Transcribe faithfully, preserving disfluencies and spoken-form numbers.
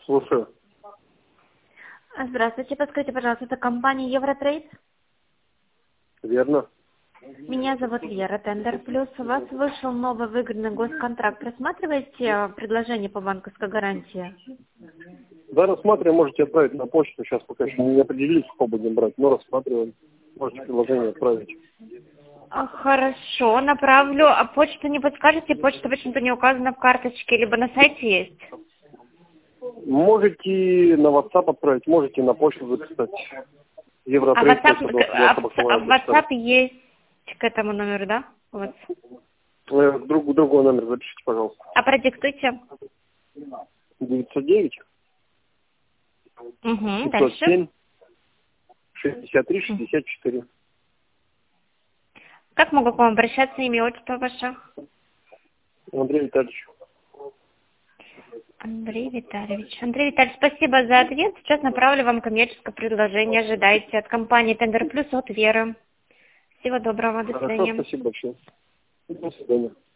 Слушаю. Здравствуйте, подскажите, пожалуйста, это компания Евротрейд? Верно. Меня зовут Лера, Тендер Плюс. У вас вышел новый выгодный госконтракт. Рассматриваете предложение по банковской гарантии? Да, рассматриваем, можете отправить на почту. Сейчас пока еще не определились, что будем брать, но рассматриваем. Можете приложение отправить. А, Хорошо, направлю. А почту не подскажете? Почта почему-то не указана в карточке, либо на сайте есть? Можете на WhatsApp отправить, можете на почту записать. А Евротрейд WhatsApp, сто двадцать девять а Баковая в почта. WhatsApp есть к этому номеру, да? Вот. Э, Друг, другой номер запишите, пожалуйста. А продиктуйте. девятьсот девять Угу, пятьсот дальше. семь шестьдесят три шестьдесят четыре. Как могу к вам обращаться, имя, отчество ваше? Андрей Витальевич. Андрей Витальевич. Андрей Витальевич, спасибо за ответ. Сейчас направлю вам коммерческое предложение. Ожидайте от компании Тендер Плюс от Веры. Всего доброго, до Хорошо, свидания. спасибо большое. До свидания.